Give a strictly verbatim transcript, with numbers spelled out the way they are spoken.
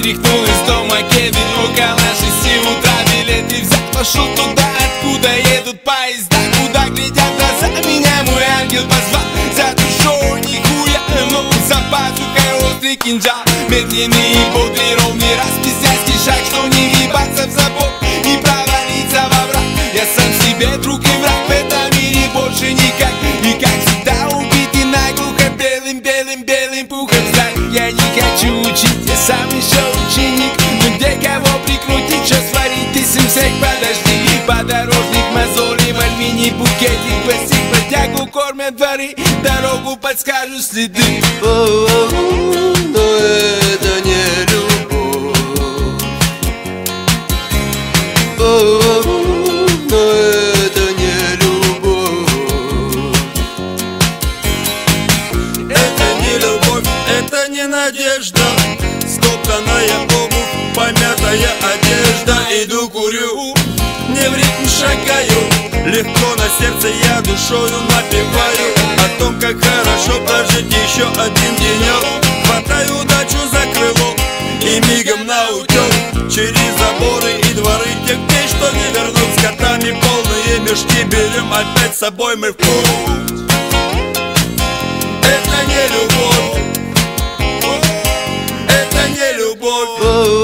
Вытряхнул из дома кеды около шести утра. Билеты взял, пошел туда, откуда едут поезда, куда глядят глаза меня. Мой ангел позвал за душой, нихуя, но за пазухой острый кинжал. Медленный и бодрый, ровный распиздяйский шаг, что не въебаться в забор и провалиться во враг. Я сам себе друг и враг в этом мире больше никак. И как всегда убитый наглухо белым-белым-белым пухом знать. Я не хочу учить, я сам еще ученик. Но где кого прикрутить, что сварить, ты симсек, подожди. Подорожник, мозоли, в альминий букетик, пластик, протягу кормят дворы, дорогу подскажут следы. О-о-о, но это не любовь. О-о-о, но это не любовь. Это не любовь, это не надежда. Стоптанная обувь, помятая одежда. Иду курю, не в ритм шагаю. Легко на сердце я душою напеваю о том, как хорошо прожить еще один денек. Хватаю удачу за крыло и мигом на утек. Через заборы и дворы тех дней, что не вернуть. С котами полные мешки берем опять с собой мы в путь. Это не любовь, это не любовь.